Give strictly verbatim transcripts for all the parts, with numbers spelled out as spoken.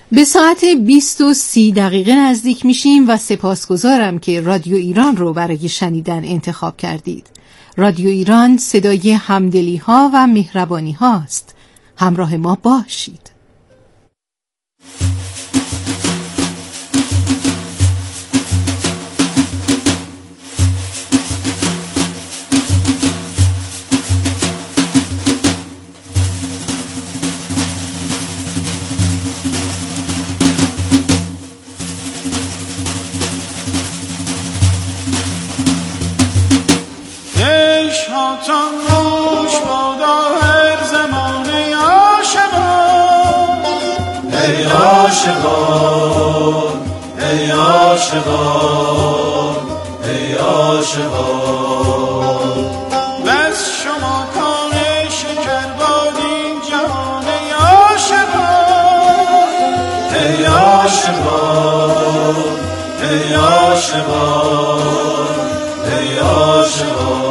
به ساعت بیست و سی دقیقه نزدیک میشیم و سپاسگزارم که رادیو ایران رو برای شنیدن انتخاب کردید. رادیو ایران صدای همدلی ها و مهربانی هاست. همراه ما باشید. عشقاتان روش بادا هر زمانه عاشقان، ای عاشقان ای عاشقان ای عاشقان، بس شما کان شکر باد این جهان ای عاشقان، ای عاشقان ای عاشقان ای عاشقان.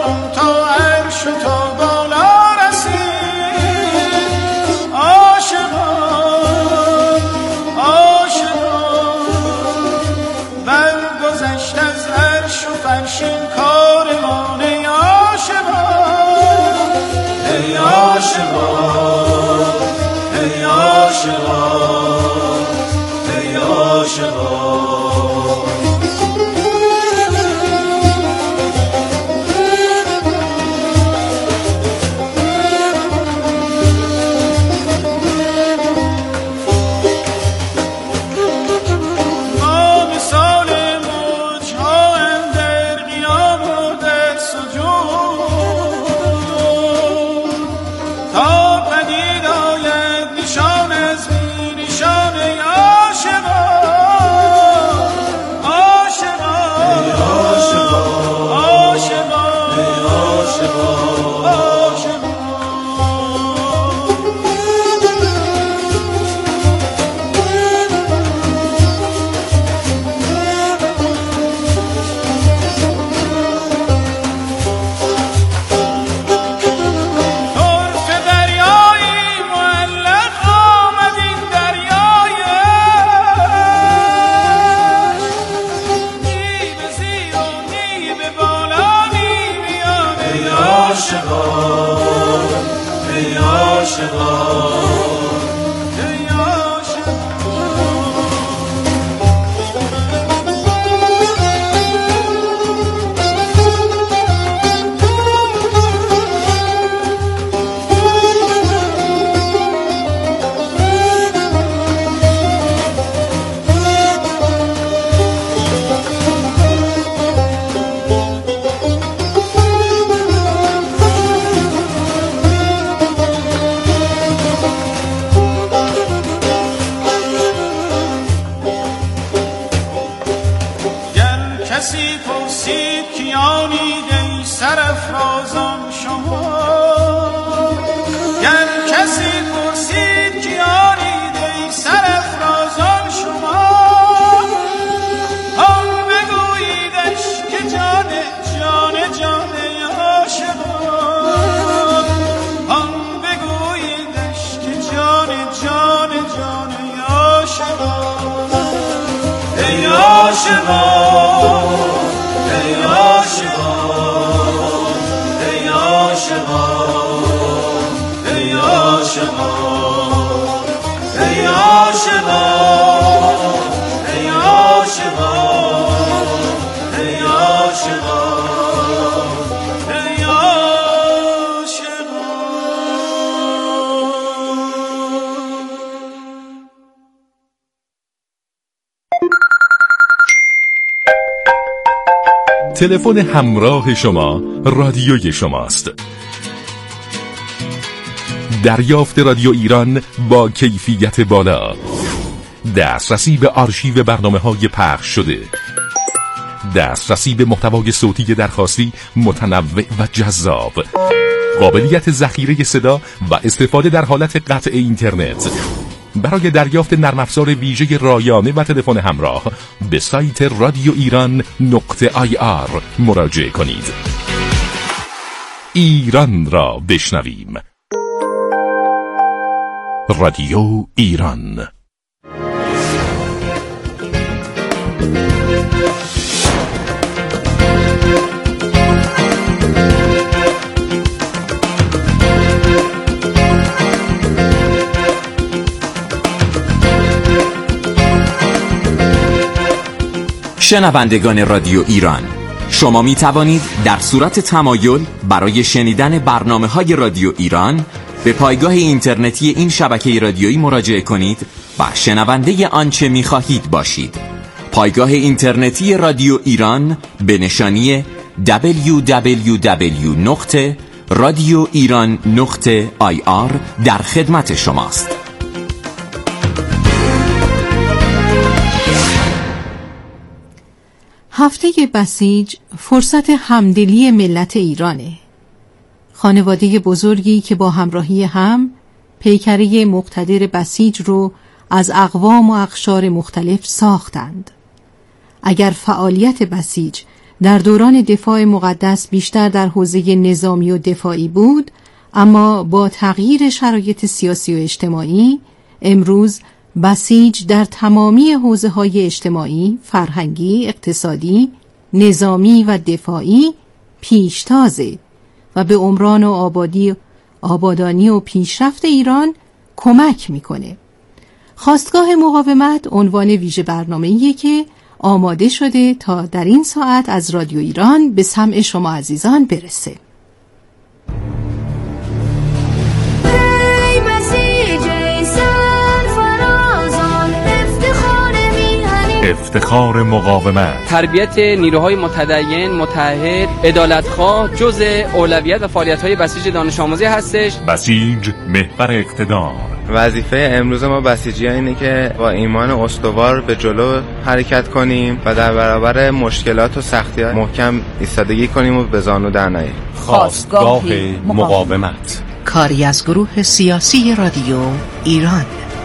آرام تا عرش و تا بالا رسید. عاشقان عاشقان برگذشت از عرش و فرش این کاروان. ای عاشقان ای عاشقان ای عاشقان ای عاشقان. کسی پرسید کیانید ای سرافرازان شما. گر کسی پرسید کیانید ای سرافرازان شما. آن بگوییدش که جان جان جان عاشقان. آن بگوییدش که جان جان جان عاشقان. ای عاشقان ای عاشقان ای عاشقان ای عاشقان ای عاشقان ای عاشقان ای عاشقان ای تلفن همراه شما رادیوی شماست. دریافت رادیو ایران با کیفیت بالا، دسترسی به آرشیو برنامه‌های پخش شده، دسترسی به محتوای صوتی درخواستی متنوع و جذاب، قابلیت ذخیره صدا و استفاده در حالت قطع اینترنت. برای دریافت نرم افزار ویژه رایانه و تلفن همراه به سایت رادیو ایران نقطه آی آر مراجعه کنید. ایران را بشنویم. رادیو ایران. شنوندگان رادیو ایران، شما می توانید در صورت تمایل برای شنیدن برنامه‌های رادیو ایران به پایگاه اینترنتی این شبکه رادیویی مراجعه کنید و شنونده آنچه می خواهید باشید. پایگاه اینترنتی رادیو ایران به نشانی دبلیو دبلیو دبلیو نقطه رادیو ایران نقطه آی آر در خدمت شماست. هفته بسیج فرصت همدلی ملت ایرانه. خانواده بزرگی که با همراهی هم پیکره مقتدر بسیج رو از اقوام و اقشار مختلف ساختند. اگر فعالیت بسیج در دوران دفاع مقدس بیشتر در حوزه نظامی و دفاعی بود، اما با تغییر شرایط سیاسی و اجتماعی امروز بسیج در تمامی حوزه‌های اجتماعی، فرهنگی، اقتصادی، نظامی و دفاعی پیشتازه و به عمران و آبادی آبادانی و پیشرفت ایران کمک میکنه. خاستگاه مقاومت عنوان ویژه برنامه‌ایه که آماده شده تا در این ساعت از رادیو ایران به سمع شما عزیزان برسه. افتخار مقاومت، تربیت نیروهای متدین، متحد، عدالتخواه جزء اولویت و فعالیت‌های بسیج دانش آموزی هستش. بسیج محور اقتدار. وظیفه امروز ما بسیجی‌ها اینه که با ایمان استوار به جلو حرکت کنیم و در برابر مشکلات و سختی‌ها محکم ایستادگی کنیم و به زانو در نیاییم. خاستگاه مقاومت، کاری از گروه سیاسی رادیو ایران.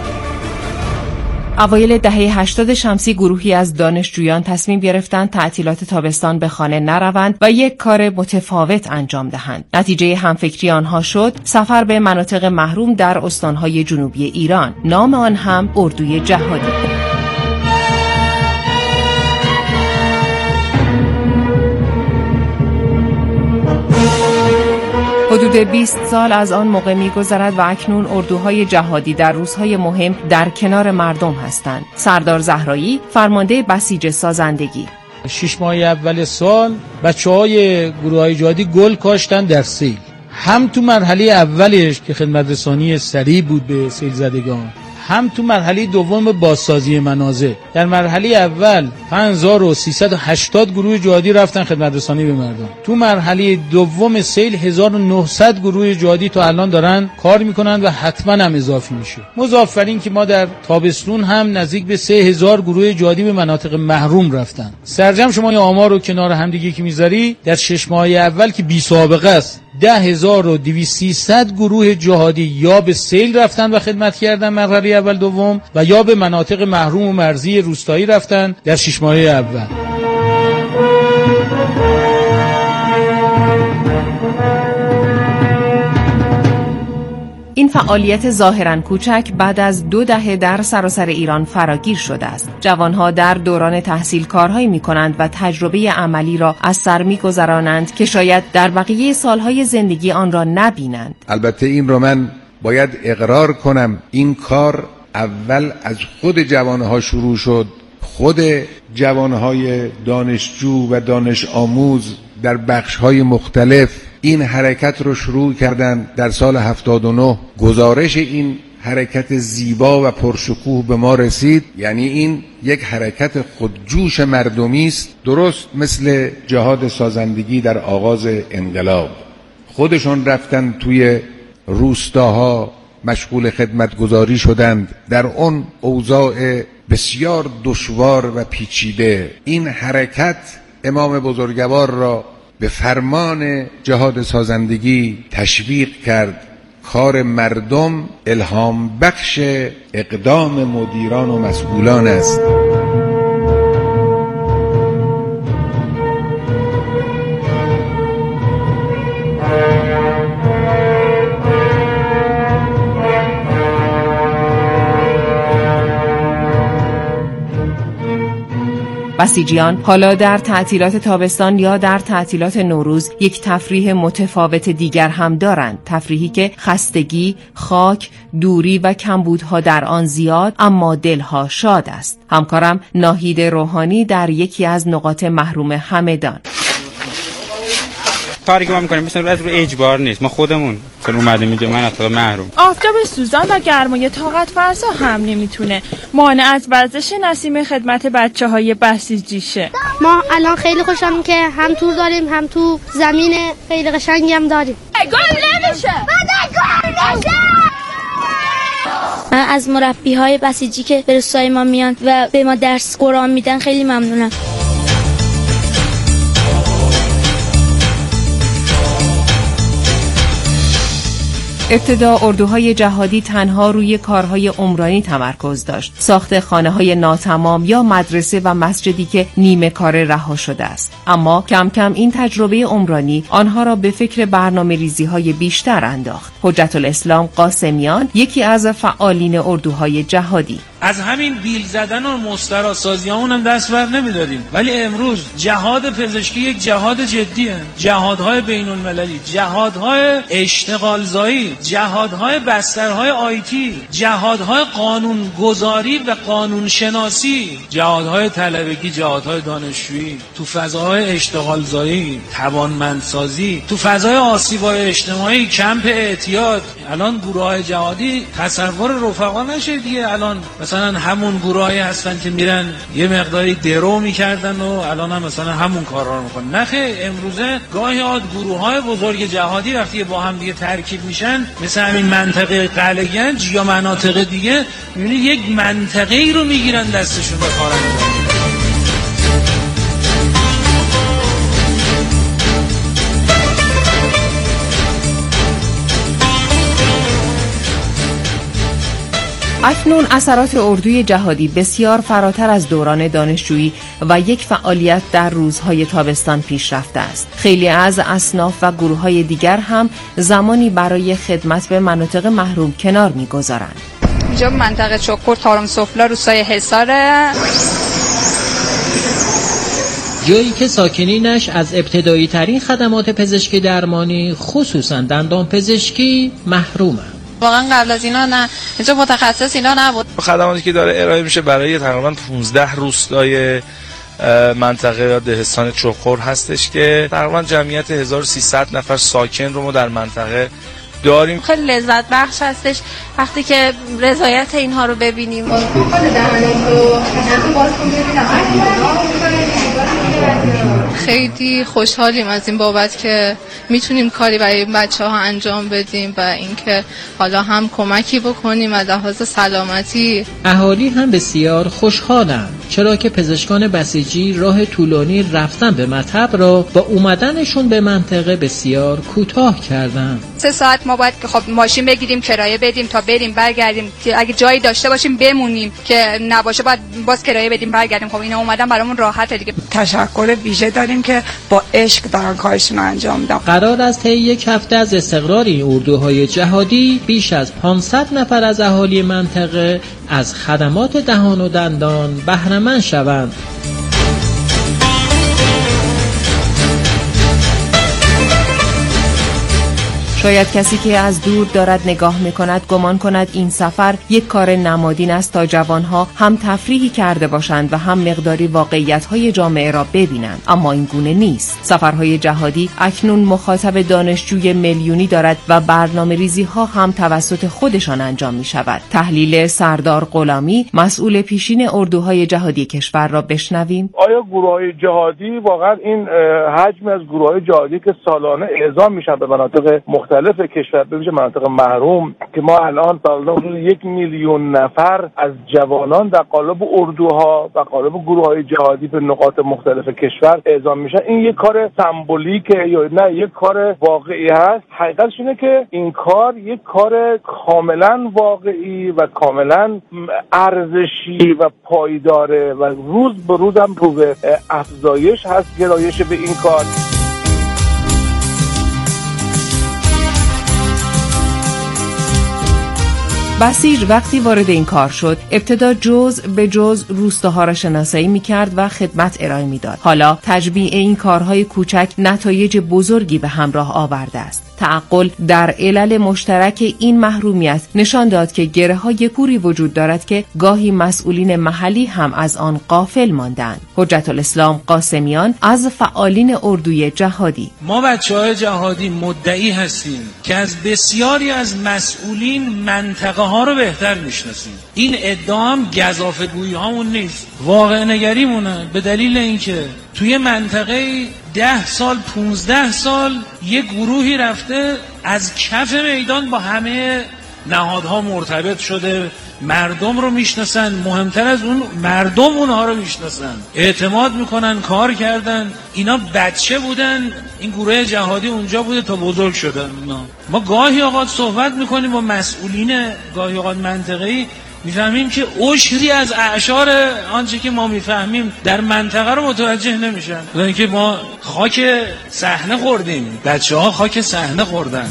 اوایل دهه هشتاد شمسی گروهی از دانشجویان تصمیم گرفتند تعطیلات تابستان به خانه نروند و یک کار متفاوت انجام دهند. نتیجه همفکری آنها شد سفر به مناطق محروم در استانهای جنوبی ایران. نام آن هم اردوی جهادی. حدود بیست سال از آن موقع می‌گذرد و اکنون اردوهای جهادی در روزهای مهم در کنار مردم هستند. سردار زهرایی، فرمانده بسیج سازندگی: شش ماه اول سال بچه‌های گروه‌های جهادی گل کاشتن در سیل. هم تو مرحله اولش که خدمت رسانی سریع بود به سیل زدگان، هم تو مرحله دوم بازسازی منازل. در مرحله اول پنج هزار و سیصد و هشتاد گروه جهادی رفتن خدمت رسانی به مردم. تو مرحله دوم سیل هزار و نهصد گروه جهادی تا الان دارن کار میکنن و حتما هم اضافی میشه. مضاف بر این که ما در تابستون هم نزدیک به سه هزار گروه جهادی به مناطق محروم رفتن. سرجم شما یا آمار رو کنار هم دیگه که میذاری، در شش ماه اول که بی سابقه است ده هزار و دویست سیصد گروه جهادی یا به سیل رفتن و خدمت کردن مرحله اول دوم و یا به مناطق محروم و مرزی روستایی رفتن در شش ماه اول. این فعالیت ظاهراً کوچک بعد از دو دهه در سراسر ایران فراگیر شده است. جوانها در دوران تحصیل کارهایی می‌کنند و تجربه عملی را از سر می‌گذرانند که شاید در بقیه سالهای زندگی آن را نبینند. البته این را من باید اقرار کنم، این کار اول از خود جوانها شروع شد. خود جوانهای دانشجو و دانش آموز در بخش‌های مختلف این حرکت رو شروع کردن. در سال هفتاد و نه گزارش این حرکت زیبا و پرشکوه به ما رسید. یعنی این یک حرکت خودجوش مردمی است، درست مثل جهاد سازندگی در آغاز انقلاب. خودشون رفتن توی روستاها مشغول خدمتگزاری شدند در اون اوضاع بسیار دشوار و پیچیده. این حرکت امام بزرگوار را به فرمان جهاد سازندگی تشویق کرد. کار مردم الهام بخش اقدام مدیران و مسئولان است. بسیجیان حالا در تعطیلات تابستان یا در تعطیلات نوروز یک تفریح متفاوت دیگر هم دارند. تفریحی که خستگی، خاک، دوری و کمبودها در آن زیاد اما دلها شاد است. همکارم ناهید روحانی در یکی از نقاط محروم همدان: کاری که ما میکنیم مثلا از رو اجبار نیست، ما خودمون که اومدیم اینجا مناطق محروم. آفتاب سوزان و گرمای طاقت فرسا هم نمیتونه مانع از ورزش نسیم خدمت بچه‌های بسیجیشه. ما الان خیلی خوشحالیم که هم تور داریم هم تو زمین خیلی قشنگی هم داریم. گل نمیشه. گل نمیشه. من از مربی‌های بسیجی که به روستای ما میان و به ما درس قرآن میدن خیلی ممنونم. ابتدا اردوهای جهادی تنها روی کارهای عمرانی تمرکز داشت، ساخت خانه‌های ناتمام یا مدرسه و مسجدی که نیمه کار رها شده است. اما کم کم این تجربه عمرانی آنها را به فکر برنامه‌ریزی‌های بیشتر انداخت. حجت الاسلام قاسمیان یکی از فعالین اردوهای جهادی: از همین بیل زدن و مستراسازی ها اونم دست بر نمیداریم، ولی امروز جهاد پزشکی یک جهاد جدیه. جهادهای بین المللی، جهادهای اشتغالزایی، جهادهای بسترهای آیتی، جهادهای قانون گذاری و قانون شناسی، جهادهای طلبگی، جهادهای دانشجویی، تو فضاهای اشتغالزایی، توانمندسازی، تو فضای آسیب‌های اجتماعی، کمپ اعتیاد. الان گروه‌های جهادی تصور رفقا نشه دیگه. الان مثلا همون گروهایی هستن که میرن یه مقداری درو میکردن و الان هم مثلا همون کارا رو میکنن. نه خیر، امروزه گاهی اوقات گروه‌های بزرگ جهادی وقتی با هم دیگه ترکیب میشن، مثل همین منطقه قلعه گنج یا مناطق دیگه، میبینی یک منطقه‌ای رو میگیرن دستشون به کار انجام. اکنون اثرات اردوی جهادی بسیار فراتر از دوران دانشجویی و یک فعالیت در روزهای تابستان پیش رفته است. خیلی از اصناف و گروه‌های دیگر هم زمانی برای خدمت به مناطق محروم کنار می‌گذارند. اینجا منطقه چوکور، تارم سفلا، روستای حصاره، جایی که ساکنینش از ابتدایی ترین خدمات پزشکی درمانی خصوصا دندان پزشکی محرومند. واقعا قبل از اینا نه، اینجا متخصص اینا نبود. خدماتی که داره ارائه میشه برای تقریبا پانزده روستای منطقه یا دهستان چوکور هستش که تقریبا جمعیت هزار و سیصد نفر ساکن رو ما در منطقه داریم. خیلی لذت بخش هستش وقتی که رضایت اینها رو ببینیم. خیلی خوشحالیم از این بابت که میتونیم کاری برای این بچه‌ها انجام بدیم و اینکه حالا هم کمکی بکنیم از لحاظ سلامتی. اهالی هم بسیار خوشحالند، چرا که پزشکان بسیجی راه طولانی رفتن به مطب را با اومدنشون به منطقه بسیار کوتاه کردن. سه ساعت ما باید که خب ماشین بگیریم کرایه بدیم تا بریم برگردیم، که اگه جایی داشته باشیم بمونیم، که نباشه باید باز کرایه بدیم برگردیم. خب اینا اومدن برامون راحته دیگه. تشکر ویژه داریم که با عشق دارن کارشون رو انجام میدن. قرار است طی یک هفته از استقرار این اردوهای جهادی بیش از پانصد نفر از اهالی منطقه از خدمات دهان و دندان بهره مند شوند. شاید کسی که از دور دارد نگاه میکند گمان کند این سفر یک کار نمادین است تا جوانها هم تفریحی کرده باشند و هم مقداری واقعیت‌های جامعه را ببینند، اما این گونه نیست. سفرهای جهادی اکنون مخاطب دانشجوی میلیونی دارد و برنامه‌ریزی‌ها هم توسط خودشان انجام می‌شود. تحلیل سردار غلامی، مسئول پیشین اردوهای جهادی کشور را بشنویم. آیا گروه‌های جهادی واقعا این حجم از گروه‌های جهادی که سالانه اعزام میشن به مناطق مختلف کشور، ببینید مناطق محروم که ما الان سالانه حدود یک میلیون نفر از جوانان در قالب اردوها و قالب گروه‌های جهادی به نقاط مختلف کشور اعزام میشن، این یک کار سمبولیکه یا نه یک کار واقعی هست؟ حقیقتش اینه که این کار یک کار کاملا واقعی و کاملا ارزشی و پایداره و روز به روز هم رو به افزایش هست گرایش به این کار. بسیج وقتی وارد این کار شد ابتدا جز به جز روستاها را شناسایی می‌کرد و خدمت ارائه می‌داد. حالا تجمیع این کارهای کوچک نتایج بزرگی به همراه آورده است. تعقل در علل مشترک این محرومیت نشان داد که گره‌های پوری وجود دارد که گاهی مسئولین محلی هم از آن غافل ماندند. حجت الاسلام قاسمیان از فعالین اردوی جهادی: ما بچه‌های جهادی مدعی هستیم که از بسیاری از مسئولین منطقه ها رو بهتر میشناسیم. این ادعا هم گزافه‌گویی هامون نیست، واقع نگریمونه، به دلیل اینکه توی منطقه ده سال پونزده سال یک گروهی رفته از کف میدان با همه نهادها مرتبط شده، مردم رو میشناسن، مهمتر از اون مردم اونها رو میشناسن، اعتماد میکنن، کار کردن. اینا بچه بودن این گروه جهادی اونجا بوده تا بزرگ شدن اونا. ما گاهی اوقات صحبت میکنیم با مسئولین گاهی اوقات منطقه‌ای، میفهمیم که عشری از اعشار آنچه که ما میفهمیم در منطقه رو متوجه نمیشن. یعنی که ما خاک صحنه خوردیم، بچه‌ها خاک صحنه خوردن.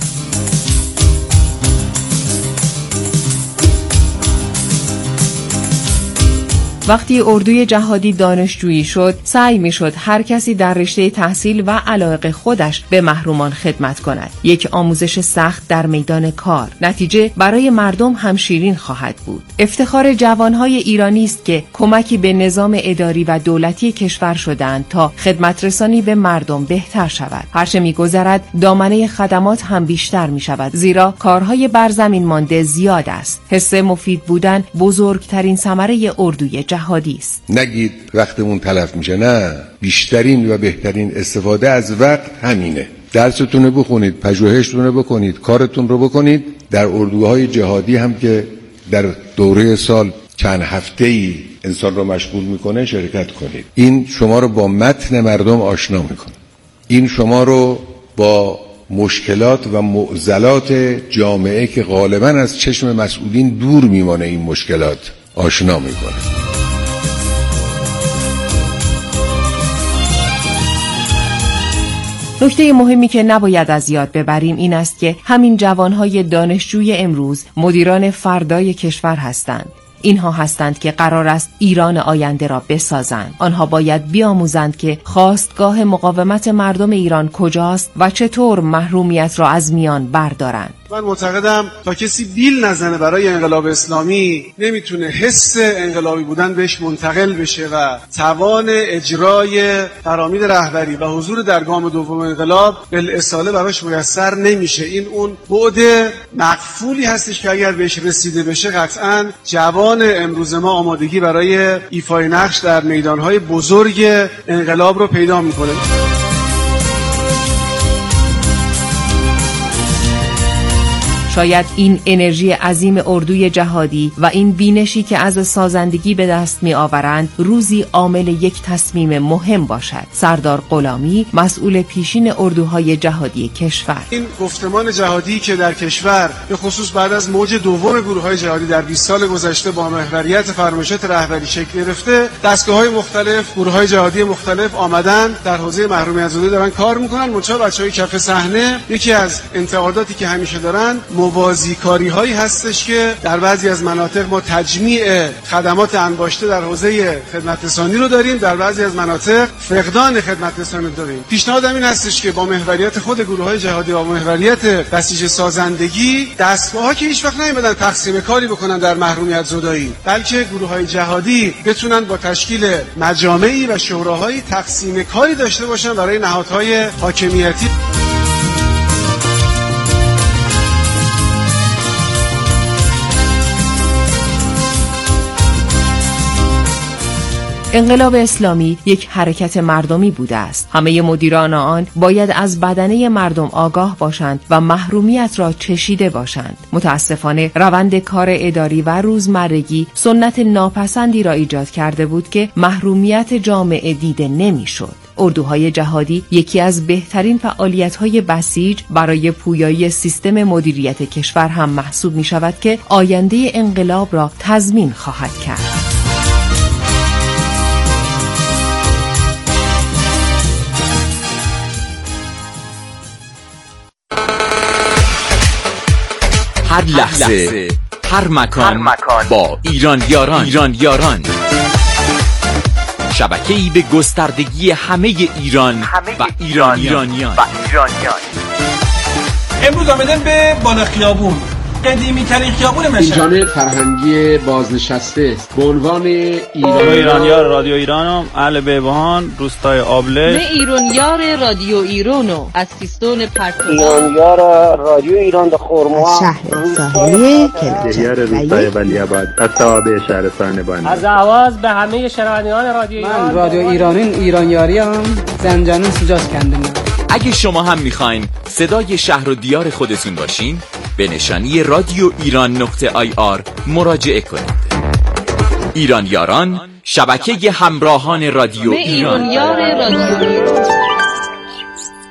وقتی اردوی جهادی دانشجویی شد، سعی می شد هر کسی در رشته تحصیل و علاقه خودش به محرومان خدمت کند. یک آموزش سخت در میدان کار. نتیجه برای مردم هم شیرین خواهد بود. افتخار جوانهای ایرانی است که کمکی به نظام اداری و دولتی کشور شدند تا خدمت رسانی به مردم بهتر شود. هرچه می گذرد دامنه خدمات هم بیشتر می شود، زیرا کارهای بر زمین مانده زیاد است. حس مفید بودن بزرگترین ثمره اردوی جهادی جهادی است. نگید وقتمون تلف میشه، نه، بیشترین و بهترین استفاده از وقت همینه. درستون رو بخونید، پژوهشتون رو بکنید، کارتون رو بکنید. در اردوهای جهادی هم که در دوره سال چند هفته‌ای انسان رو مشغول میکنه شرکت کنید. این شما رو با متن مردم آشنا میکنه. این شما رو با مشکلات و معضلات جامعه که غالباً از چشم مسئولین دور میمانه این مشکلات آشنا میکنه. نکته مهمی که نباید از یاد ببریم این است که همین جوانهای دانشجوی امروز مدیران فردای کشور هستند. اینها هستند که قرار است ایران آینده را بسازند. آنها باید بیاموزند که خواستگاه مقاومت مردم ایران کجاست و چطور محرومیت را از میان بردارند. من معتقدم تا کسی بیل نزنه برای انقلاب اسلامی نمیتونه حس انقلابی بودن بهش منتقل بشه و توان اجرای فرامید رهبری و حضور در گام دوم انقلاب بالاصاله براش میسر نمیشه. این اون بعد مقفولی هستش که اگر بهش رسیده بشه قطعاً جوان امروز ما آمادگی برای ایفای نقش در میدانهای بزرگ انقلاب رو پیدا میکنه. شاید این انرژی عظیم اردوی جهادی و این بینشی که از سازندگی به دست می آورند روزی عامل یک تصمیم مهم باشد. سردار غلامی، مسئول پیشین اردوهای جهادی کشور: این گفتمان جهادی که در کشور به خصوص بعد از موج دوم گروه‌های جهادی در بیست سال گذشته با محوریت فرمایشات رهبری شکل گرفته، دستگاه‌های مختلف، گروه‌های جهادی مختلف آمدن در حوزه محرومیت زدایی دارن کار میکنن. منتها بچه‌های کف صحنه یکی از انتقاداتی که همیشه دارن موازی کاری هایی هستش که در بعضی از مناطق ما تجمیع خدمات انباشته در حوزه خدمت رسانی رو داریم، در بعضی از مناطق فقدان خدمت رسانی داریم. پیشنهادم این هستش که با محوریت خود گروه های جهادی و محوریت بسیج سازندگی، دستگاه‌ها که هیچ وقت نمی‌بدن تقسیم کاری بکنن در محرومیت زدایی، بلکه گروه های جهادی بتونن با تشکیل مجامعی و شوراهایی تقسیم کاری داشته باشن برای نهادهای حاکمیتی. انقلاب اسلامی یک حرکت مردمی بوده است. همه مدیران آن باید از بدنه مردم آگاه باشند و محرومیت را چشیده باشند. متاسفانه روند کار اداری و روزمرگی سنت ناپسندی را ایجاد کرده بود که محرومیت جامعه دیده نمی‌شد. اردوهای جهادی یکی از بهترین فعالیت‌های بسیج برای پویایی سیستم مدیریت کشور هم محسوب می‌شود که آینده انقلاب را تضمین خواهد کرد. هر لحظه، هر مکان, هر مکان با ایران یاران ایران یاران شبکه‌ای به گستردگی همه ایران همه و ایران ایرانیان و ایرانیان. امروز آمدن به بالا خیابون، قدیمی ترین خیابون مشهد. این جامعه فرهنگی بازنشسته است. به عنوان ایران ایرانیار رادیو ایرانم، اهل بیبهان، روستای آبله. به ایرانیار رادیو ایرانو از سیستان پرتگاه. ایرانیار رادیو ایران در خرما، شهر ساحلی کلچه روستای ولیعباد، تابع شهرستان بانی. از آواز به همه شنوندگان رادیو ایران. من رادیو ایرانی ایرانیاریم، زنجانه سوجاس کندم. اگه شما هم میخواین صدای شهر و دیار خودتون باشین، به نشانی رادیو ایران نقطه آی آر مراجعه کنید. ایران یاران، شبکه همراهان رادیو ایران. ایران یار رادیو ایران.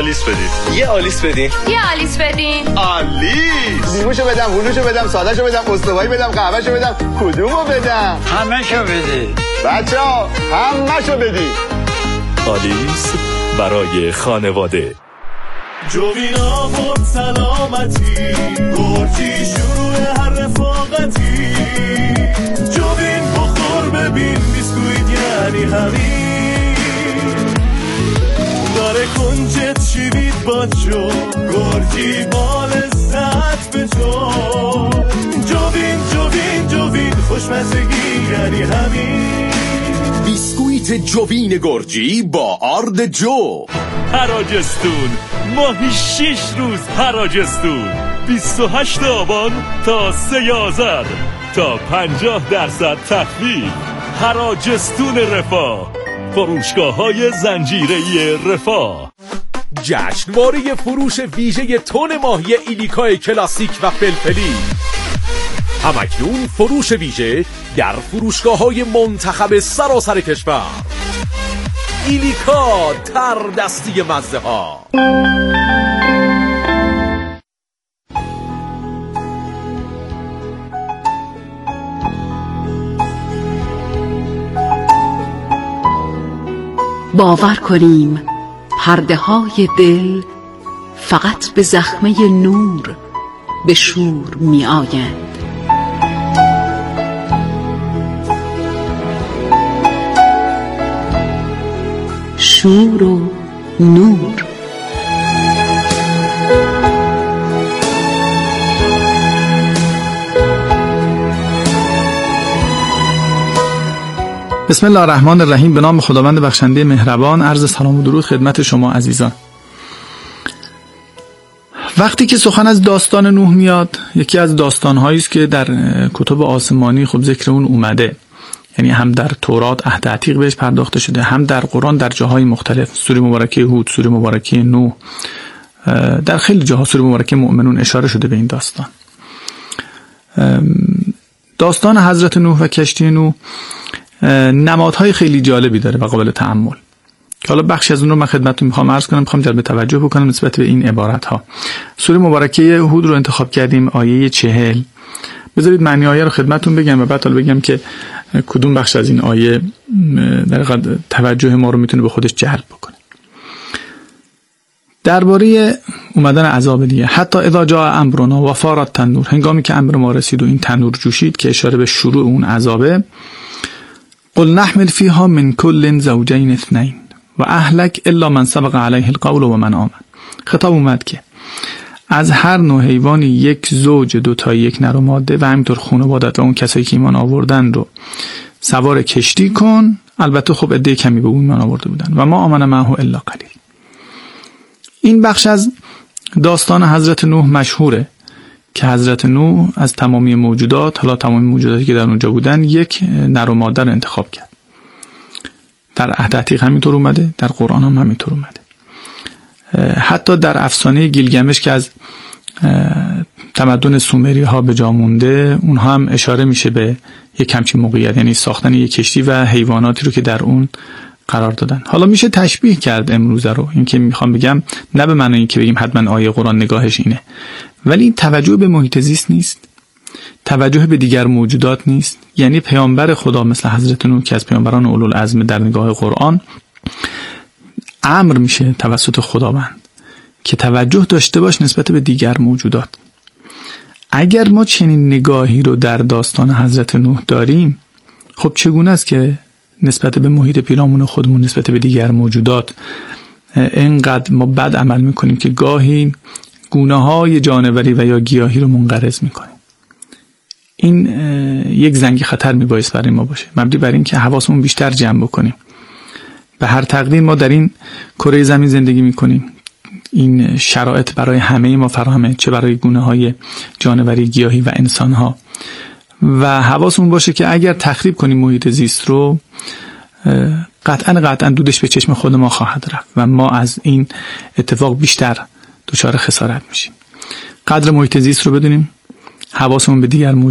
آلیس بدین. یه آلیس بدین. یه آلیس بدین. آلیس. لیموشو بدم، هلوشو بدم، سادهشو بدم، استوایی بدم، قهوهشو بدم، کدومو بدم؟ همه‌شو بده. بچه‌ها همه‌شو بدین. آلیس برای خانواده. جوینا پر سلامتی، گرجی شروع هر رفاقتی. جوین بخور ببین بیسکویت یعنی همین. داره کنجت شیوید با جو، گرجی با لذت به جو. جوین جوین جوین خوشمزگی یعنی همین. بیسکویت جوین گرجی با آرد جو. حراجستون ماهی شش روز حراجستون، بیست و هشت آبان تا سه آذر تا پنجاه درصد تخفیف. حراجستون رفاه، فروشگاه های زنجیره‌ای رفاه. جشنواره فروش ویژه تن ماهی ایلیکای کلاسیک و فلفلی. همکنون فروش ویژه در فروشگاه های منتخب سراسر کشور. ایلیکا تر دستی مزه ها. باور کنیم پرده های دل فقط به زخمه نور به شور می آیند. شور و نور. بسم الله الرحمن الرحیم. به نام خداوند بخشنده مهربان. عرض سلام و درود خدمت شما عزیزان. وقتی که سخن از داستان نوح میاد، یکی از داستان‌هایی است که در کتب آسمانی خب ذکر اون اومده، یعنی هم در تورات عهد عتیق بهش پرداخته شده، هم در قرآن در جاهای مختلف، سوره مبارکه هود، سوره مبارکه نوح، در خیلی جاها سوره مبارکه مؤمنون اشاره شده به این داستان. داستان حضرت نوح و کشتی نوح نمادهای خیلی جالبی داره و قابل تأمل که حالا بخشی از اون رو من خدمتتون میخوام عرض کنم، میخوام جلب توجه بکنم نسبت به این عبارت ها. سوره مبارکه هود رو انتخاب کردیم، آیه چهل. بذارید معنی آیه رو خدمتتون بگم و بعد حالا بگم که کدوم بخش از این آیه در واقع توجه ما رو میتونه به خودش جلب بکنه. درباره اومدن عذاب دیگه، حتی اذا جاء امرنا و فارت تنور، هنگامی که امر ما رسید و این تنور جوشید، که اشاره به شروع اون عذابه. قل نحمل فيها من كل زوجين اثنين و اهلك الا من سبق عليه القول و من آمن. خطاب اومد که از هر نوع حیوانی یک زوج، دو تا یک نر و ماده و همینطور خانوادت و اون کسایی که ایمان آوردن رو سوار کشتی کن. البته خب عده کمی به اون ایمان آورده بودن. و ما آمن معه الا قلیل. این بخش از داستان حضرت نوح مشهوره که حضرت نوح از تمامی موجودات، حالا تمامی موجوداتی که در اونجا بودن، یک نر و ماده رو انتخاب کرد. در عهد عتیق همینطور اومده، در قرآن هم همینطور اومده. حتی در افسانه گیلگمش که از تمدن سومری ها به جا مونده، اونها هم اشاره میشه به یک همچین موقعیت، یعنی ساختن یک کشتی و حیواناتی رو که در اون قرار دادن. حالا میشه تشبیه کرد امروزه رو، این که میخوام بگم نه به معنی این که بگیم حتما آیه قرآن نگاهش اینه، ولی این توجه به محیط زیست نیست، توجه به دیگر موجودات نیست. یعنی پیامبر خدا مثل حضرت نوح که از پیامبران اولوالعزم در نگاه قرآن، امر میشه توسط خداوند که توجه داشته باش نسبت به دیگر موجودات. اگر ما چنین نگاهی رو در داستان حضرت نوح داریم، خب چگونه است که نسبت به محیط پیرامون خودمون، نسبت به دیگر موجودات اینقدر ما بد عمل میکنیم که گاهی گونه‌های جانوری و یا گیاهی رو منقرض میکنیم. این یک زنگ خطر میبایست برای ما باشه، مبنی بر این که حواسمون بیشتر جمع بکنیم. به هر تقدیر ما در این کره زمین زندگی میکنیم، این شرایط برای همه ما فراهمه، چه برای گونه‌های جانوری، گیاهی و انسان‌ها، و حواسمون باشه که اگر تخریب کنیم محیط زیست رو، قطعاً قطعاً دودش به چشم خود ما خواهد رفت و ما از این اتفاق بیشتر دچار خسارت میشیم. قدر محیط زیست رو بدونیم، حواسمون به دیگر موجود